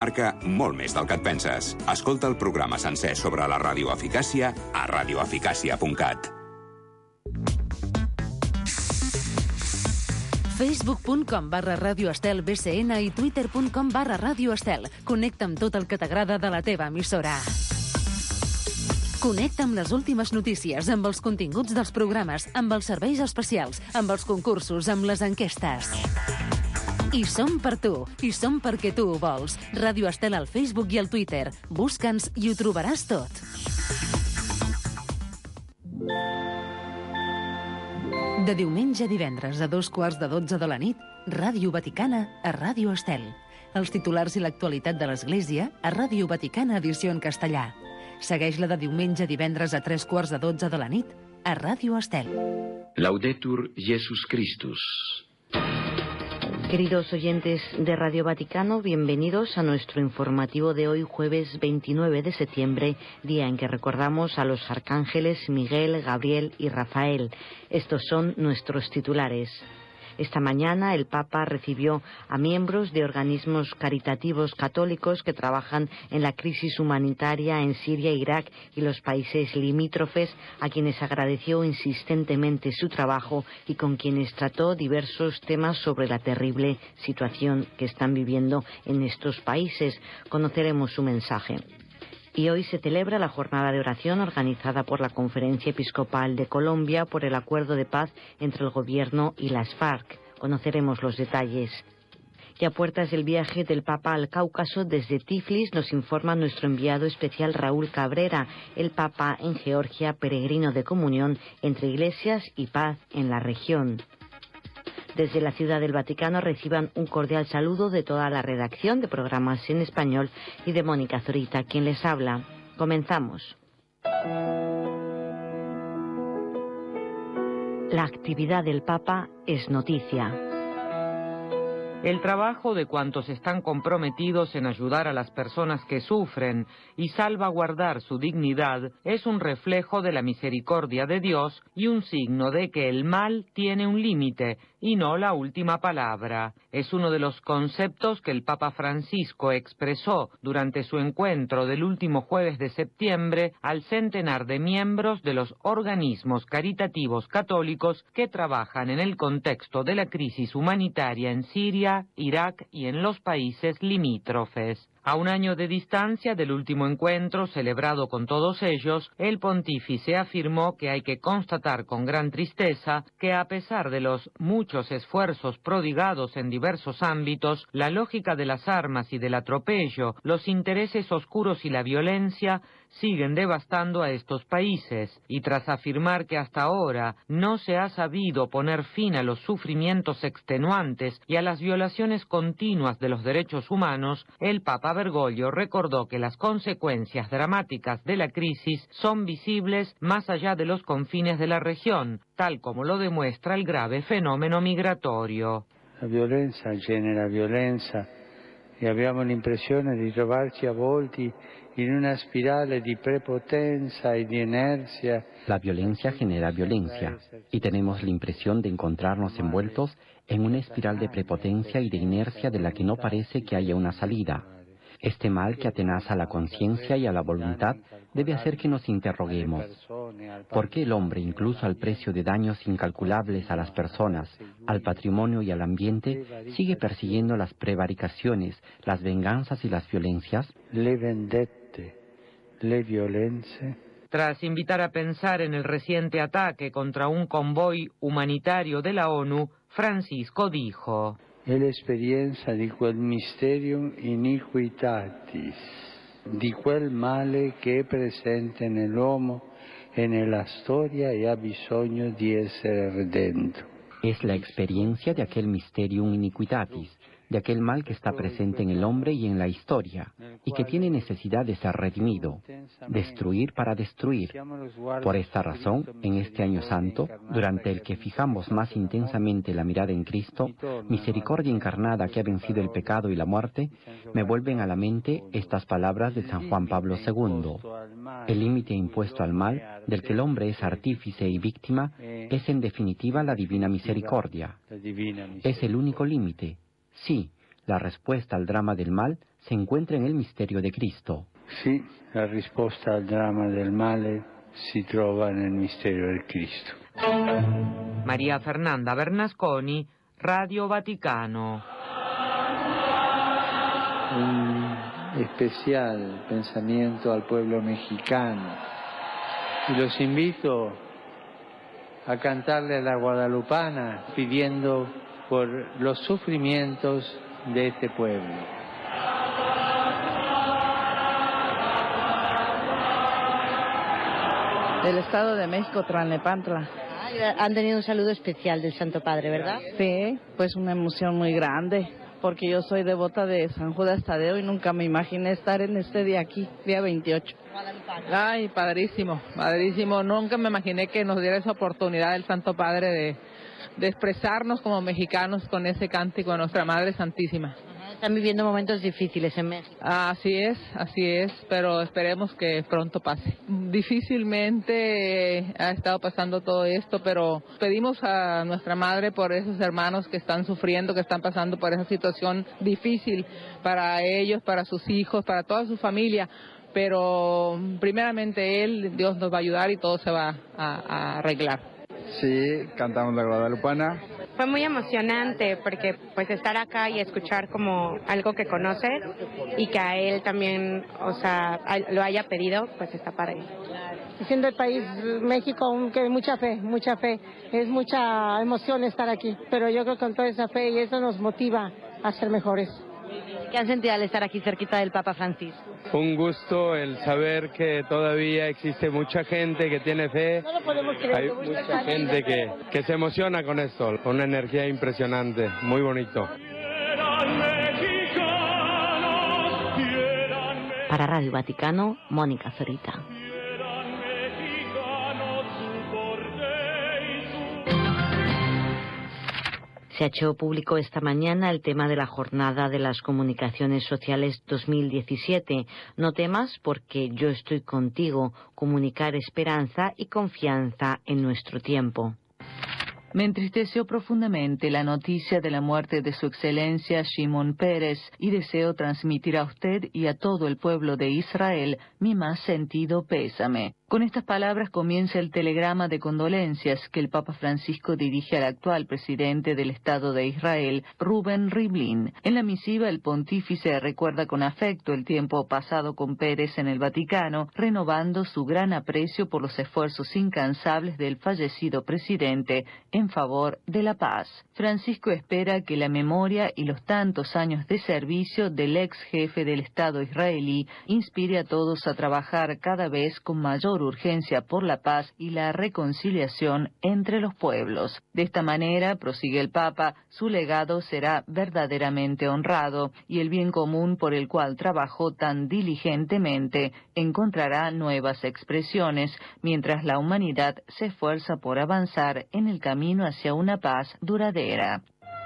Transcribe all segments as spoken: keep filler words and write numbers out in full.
Marca molt més del que et penses. Escolta el programa sencer sobre la radioeficàcia a radioeficàcia punt cat. facebook punt com barra Radio Estel B C N i twitter punt com barra Radio Estel. Connecta amb tot el que t'agrada de la teva emissora. Connecta amb les últimes notícies, amb els continguts dels programes, amb els serveis especials, amb els concursos, amb les enquestes. I som per tu, i som perquè tu ho vols. Ràdio Estel al Facebook i al Twitter. Busca'ns i ho trobaràs tot. De diumenge a divendres a dos quarts de dotze de la nit, Ràdio Vaticana a Ràdio Estel. Els titulars i l'actualitat de l'Església a Ràdio Vaticana edició en castellà. Segueix-la de diumenge a divendres a tres quarts de dotze de la nit a Ràdio Estel. Laudetur Jesus Christus. Queridos oyentes de Radio Vaticano, bienvenidos a nuestro informativo de hoy, jueves veintinueve de septiembre, día en que recordamos a los arcángeles Miguel, Gabriel y Rafael. Estos son nuestros titulares. Esta mañana el Papa recibió a miembros de organismos caritativos católicos que trabajan en la crisis humanitaria en Siria, Irak y los países limítrofes, a quienes agradeció insistentemente su trabajo y con quienes trató diversos temas sobre la terrible situación que están viviendo en estos países. Conoceremos su mensaje. Y hoy se celebra la jornada de oración organizada por la Conferencia Episcopal de Colombia por el acuerdo de paz entre el gobierno y las FARC. Conoceremos los detalles. Y a puertas del viaje del Papa al Cáucaso desde Tiflis nos informa nuestro enviado especial Raúl Cabrera, el Papa en Georgia, peregrino de comunión entre iglesias y paz en la región. Desde la Ciudad del Vaticano reciban un cordial saludo de toda la redacción de programas en español y de Mónica Zorita, quien les habla. Comenzamos. La actividad del Papa es noticia. El trabajo de cuantos están comprometidos en ayudar a las personas que sufren y salvaguardar su dignidad es un reflejo de la misericordia de Dios y un signo de que el mal tiene un límite y no la última palabra. Es uno de los conceptos que el Papa Francisco expresó durante su encuentro del último jueves de septiembre al centenar de miembros de los organismos caritativos católicos que trabajan en el contexto de la crisis humanitaria en Siria, Irak y en los países limítrofes. A un año de distancia del último encuentro celebrado con todos ellos, el pontífice afirmó que hay que constatar con gran tristeza que a pesar de los muchos esfuerzos prodigados en diversos ámbitos, la lógica de las armas y del atropello, los intereses oscuros y la violencia siguen devastando a estos países, y tras afirmar que hasta ahora no se ha sabido poner fin a los sufrimientos extenuantes y a las violaciones continuas de los derechos humanos, el Papa Bergoglio recordó que las consecuencias dramáticas de la crisis son visibles más allá de los confines de la región, tal como lo demuestra el grave fenómeno migratorio. La violenza genera violenza e abbiamo l'impressione di trovarci avvolti in una spirale di prepotenza y de inercia. La violencia genera violencia y tenemos la impresión de encontrarnos envueltos en una espiral de prepotencia y de inercia de la que no parece que haya una salida. Este mal que atenaza a la conciencia y a la voluntad debe hacer que nos interroguemos. ¿Por qué el hombre, incluso al precio de daños incalculables a las personas, al patrimonio y al ambiente, sigue persiguiendo las prevaricaciones, las venganzas y las violencias? Le vendette, le violenze. Tras invitar a pensar en el reciente ataque contra un convoy humanitario de la ONU, Francisco dijo: È l'esperienza di quel mysterium iniquitatis, di quel male che è presente nell'uomo e nella storia e ha bisogno di essere redento. Es la experiencia de aquel mysterium iniquitatis, de aquel mal que está presente en el hombre y en la historia, y que tiene necesidad de ser redimido, destruir para destruir. Por esta razón, en este año santo, durante el que fijamos más intensamente la mirada en Cristo, misericordia encarnada que ha vencido el pecado y la muerte, me vuelven a la mente estas palabras de San Juan Pablo segundo. El límite impuesto al mal, del que el hombre es artífice y víctima, es en definitiva la divina misericordia. Es el único límite. Sí, la respuesta al drama del mal se encuentra en el misterio de Cristo. Sí, la risposta al dramma del male si trova nel mistero del Cristo. María Fernanda Bernasconi, Radio Vaticano. Un especial pensamiento al pueblo mexicano. Y los invito a cantarle a la guadalupana pidiendo por los sufrimientos de este pueblo. Del Estado de México, Tlalnepantla. Han tenido un saludo especial del Santo Padre, ¿verdad? Sí, pues una emoción muy grande, porque yo soy devota de San Judas Tadeo y nunca me imaginé estar en este día aquí, día veintiocho. Ay, padrísimo, padrísimo. Nunca me imaginé que nos diera esa oportunidad el Santo Padre de, de expresarnos como mexicanos con ese cántico a nuestra Madre Santísima. Están viviendo momentos difíciles en México. Así es, así es, pero esperemos que pronto pase. Difícilmente eh, ha estado pasando todo esto, pero pedimos a nuestra Madre por esos hermanos que están sufriendo, que están pasando por esa situación difícil para ellos, para sus hijos, para toda su familia. Pero primeramente Él, Dios nos va a ayudar y todo se va a, a arreglar. Sí, cantamos la guadalupana. Fue muy emocionante porque pues estar acá y escuchar como algo que conoce y que a él también, o sea, lo haya pedido, pues está para él. Siendo el país México, que mucha fe, mucha fe, es mucha emoción estar aquí, pero yo creo que con toda esa fe y eso nos motiva a ser mejores. ¿Qué han sentido al estar aquí cerquita del Papa Francisco? Un gusto el saber que todavía existe mucha gente que tiene fe. No lo podemos creer. Hay mucha gente que, que se emociona con esto, con una energía impresionante, muy bonito. Para Radio Vaticano, Mónica Zorita. Se ha hecho público esta mañana el tema de la Jornada de las Comunicaciones Sociales dos mil diecisiete. No temas porque yo estoy contigo, comunicar esperanza y confianza en nuestro tiempo. Me entristeció profundamente la noticia de la muerte de su excelencia Shimon Peres y deseo transmitir a usted y a todo el pueblo de Israel mi más sentido pésame. Con estas palabras comienza el telegrama de condolencias que el Papa Francisco dirige al actual presidente del Estado de Israel, Reuven Rivlin. En la misiva, el pontífice recuerda con afecto el tiempo pasado con Pérez en el Vaticano, renovando su gran aprecio por los esfuerzos incansables del fallecido presidente en favor de la paz. Francisco espera que la memoria y los tantos años de servicio del ex jefe del Estado israelí inspire a todos a trabajar cada vez con mayor urgencia por la paz y la reconciliación entre los pueblos. De esta manera, prosigue el Papa, su legado será verdaderamente honrado y el bien común por el cual trabajó tan diligentemente encontrará nuevas expresiones, mientras la humanidad se esfuerza por avanzar en el camino hacia una paz duradera.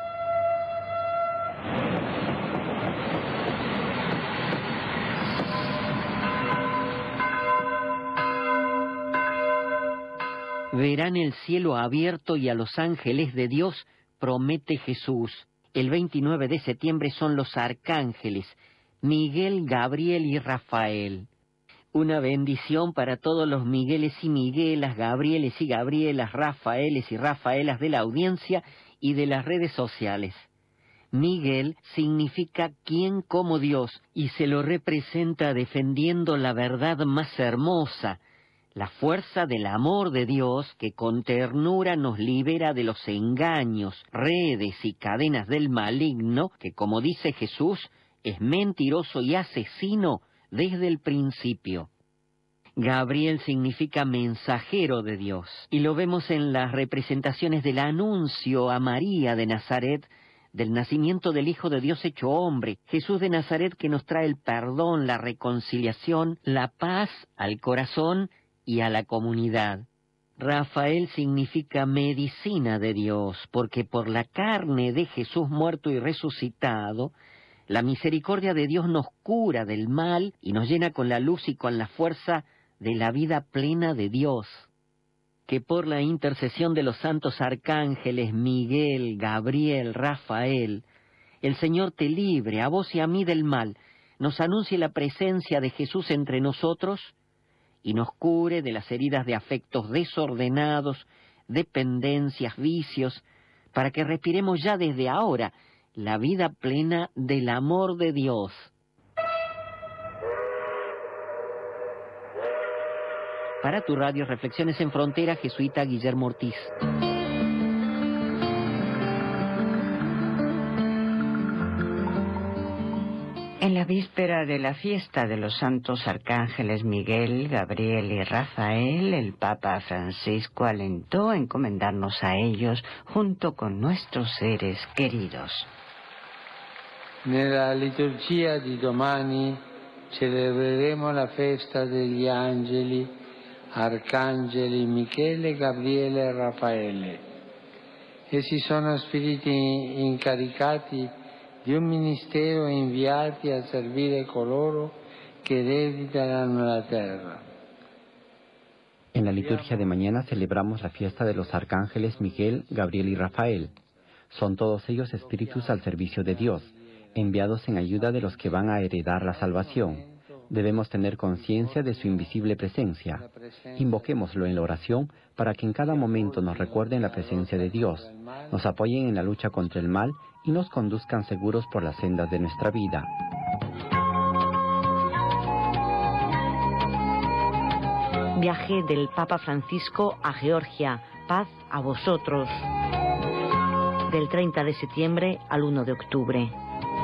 Verán el cielo abierto y a los ángeles de Dios, promete Jesús. El veintinueve de septiembre son los arcángeles, Miguel, Gabriel y Rafael. Una bendición para todos los Migueles y Miguelas, Gabrieles y Gabrielas, Rafaeles y Rafaelas de la audiencia y de las redes sociales. Miguel significa quien como Dios y se lo representa defendiendo la verdad más hermosa, la fuerza del amor de Dios que con ternura nos libera de los engaños, redes y cadenas del maligno, que como dice Jesús, es mentiroso y asesino desde el principio. Gabriel significa mensajero de Dios, y lo vemos en las representaciones del anuncio a María de Nazaret, del nacimiento del Hijo de Dios hecho hombre, Jesús de Nazaret, que nos trae el perdón, la reconciliación, la paz al corazón y a la comunidad. Rafael significa medicina de Dios, porque por la carne de Jesús muerto y resucitado, la misericordia de Dios nos cura del mal y nos llena con la luz y con la fuerza de la vida plena de Dios. Que por la intercesión de los santos arcángeles Miguel, Gabriel, Rafael, el Señor te libre a vos y a mí del mal, nos anuncie la presencia de Jesús entre nosotros y nos cure de las heridas de afectos desordenados, dependencias, vicios, para que respiremos ya desde ahora la vida plena del amor de Dios. Para tu radio Reflexiones en Frontera, jesuita Guillermo Ortiz. En la víspera de la fiesta de los santos arcángeles Miguel, Gabriel y Rafael, el Papa Francisco alentó a encomendarnos a ellos junto con nuestros seres queridos. Nella liturgia di domani celebreremo la festa degli angeli, arcangeli Michele, Gabriele e Raffaele. Essi sono spiriti incaricati di un ministero inviati a servire coloro che erediteranno la tierra. En la liturgia de mañana celebramos la fiesta de los arcángeles Miguel, Gabriel y Rafael. Son todos ellos espíritus al servicio de Dios, enviados en ayuda de los que van a heredar la salvación. Debemos tener conciencia de su invisible presencia. Invoquémoslo en la oración para que en cada momento nos recuerden la presencia de Dios, nos apoyen en la lucha contra el mal y nos conduzcan seguros por las sendas de nuestra vida. Viaje del Papa Francisco a Georgia. Paz a vosotros. Del treinta de septiembre al uno de octubre.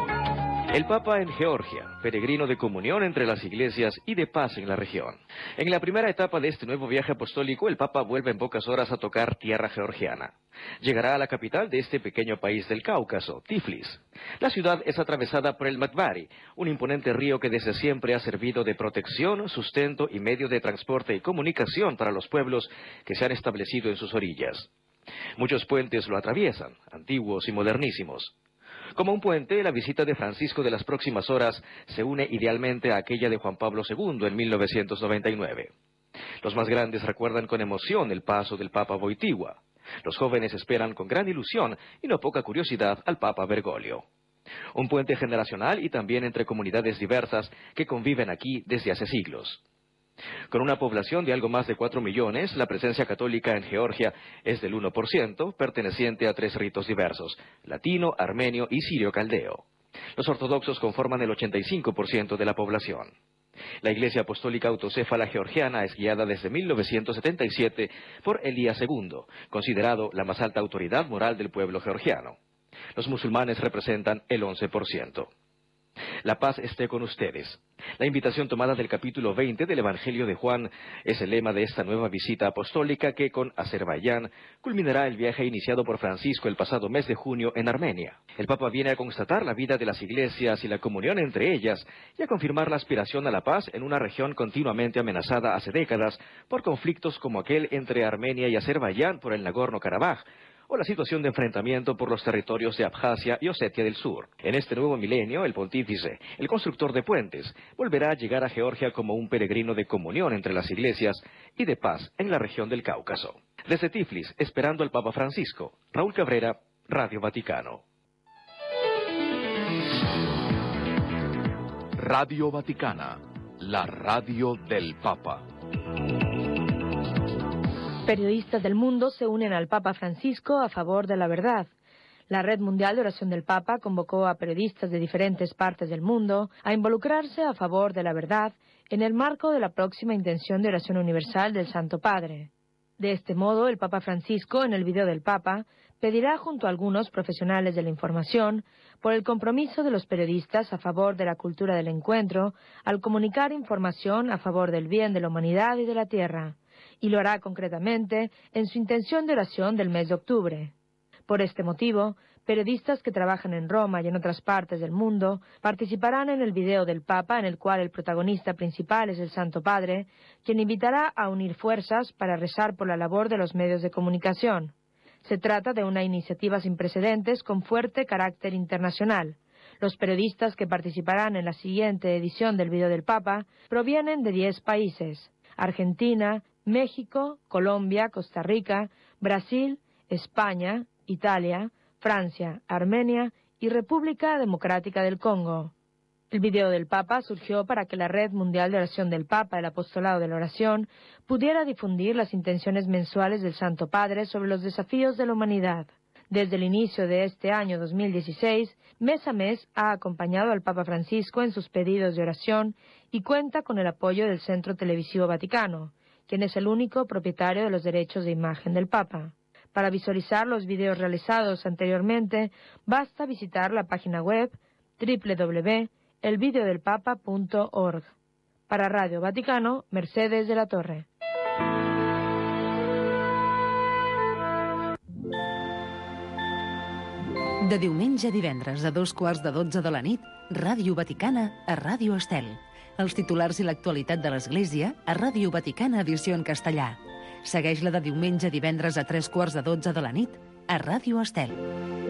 El Papa en Georgia, peregrino de comunión entre las iglesias y de paz en la región. En la primera etapa de este nuevo viaje apostólico, el Papa vuelve en pocas horas a tocar tierra georgiana. Llegará a la capital de este pequeño país del Cáucaso, Tiflis. La ciudad es atravesada por el Makvari, un imponente río que desde siempre ha servido de protección, sustento y medio de transporte y comunicación para los pueblos que se han establecido en sus orillas. Muchos puentes lo atraviesan, antiguos y modernísimos. Como un puente, la visita de Francisco de las próximas horas se une idealmente a aquella de Juan Pablo segundo en mil novecientos noventa y nueve. Los más grandes recuerdan con emoción el paso del Papa Wojtyła. Los jóvenes esperan con gran ilusión y no poca curiosidad al Papa Bergoglio. Un puente generacional y también entre comunidades diversas que conviven aquí desde hace siglos. Con una población de algo más de cuatro millones, la presencia católica en Georgia es del uno por ciento, perteneciente a tres ritos diversos: latino, armenio y sirio-caldeo. Los ortodoxos conforman el ochenta y cinco por ciento de la población. La Iglesia Apostólica Autocéfala Georgiana es guiada desde mil novecientos setenta y siete por Elías segundo, considerado la más alta autoridad moral del pueblo georgiano. Los musulmanes representan el once por ciento. La paz esté con ustedes. La invitación tomada del capítulo veinte del Evangelio de Juan es el lema de esta nueva visita apostólica que con Azerbaiyán culminará el viaje iniciado por Francisco el pasado mes de junio en Armenia. El Papa viene a constatar la vida de las iglesias y la comunión entre ellas y a confirmar la aspiración a la paz en una región continuamente amenazada hace décadas por conflictos como aquel entre Armenia y Azerbaiyán por el Nagorno-Karabaj, o la situación de enfrentamiento por los territorios de Abjasia y Osetia del Sur. En este nuevo milenio, el pontífice, el constructor de puentes, volverá a llegar a Georgia como un peregrino de comunión entre las iglesias y de paz en la región del Cáucaso. Desde Tiflis, esperando al Papa Francisco, Raúl Cabrera, Radio Vaticano. Radio Vaticana, la radio del Papa. Periodistas del mundo se unen al Papa Francisco a favor de la verdad. La Red Mundial de Oración del Papa convocó a periodistas de diferentes partes del mundo a involucrarse a favor de la verdad en el marco de la próxima intención de oración universal del Santo Padre. De este modo, el Papa Francisco, en el video del Papa, pedirá junto a algunos profesionales de la información por el compromiso de los periodistas a favor de la cultura del encuentro al comunicar información a favor del bien de la humanidad y de la tierra, y lo hará concretamente en su intención de oración del mes de octubre. Por este motivo, periodistas que trabajan en Roma y en otras partes del mundo participarán en el video del Papa, en el cual el protagonista principal es el Santo Padre, quien invitará a unir fuerzas para rezar por la labor de los medios de comunicación. Se trata de una iniciativa sin precedentes con fuerte carácter internacional. Los periodistas que participarán en la siguiente edición del video del Papa provienen de diez países: Argentina, México, Colombia, Costa Rica, Brasil, España, Italia, Francia, Armenia y República Democrática del Congo. El video del Papa surgió para que la Red Mundial de Oración del Papa, el Apostolado de la Oración, pudiera difundir las intenciones mensuales del Santo Padre sobre los desafíos de la humanidad. Desde el inicio de este año dos mil dieciséis, mes a mes ha acompañado al Papa Francisco en sus pedidos de oración y cuenta con el apoyo del Centro Televisivo Vaticano, quien es el único propietario de los derechos de imagen del Papa. Para visualizar los videos realizados anteriormente, basta visitar la página web doble u doble u doble u punto el video del papa punto org. Para Radio Vaticano, Mercedes de la Torre. De diumenge a divendres a dos quarts de dotze de la nit, Ràdio Vaticana a Ràdio Estel. Els titulars i l'actualitat de l'Església a Ràdio Vaticana edició en castellà. Segueix-la de diumenge a divendres a tres quarts de dotze de la nit a Ràdio Estel.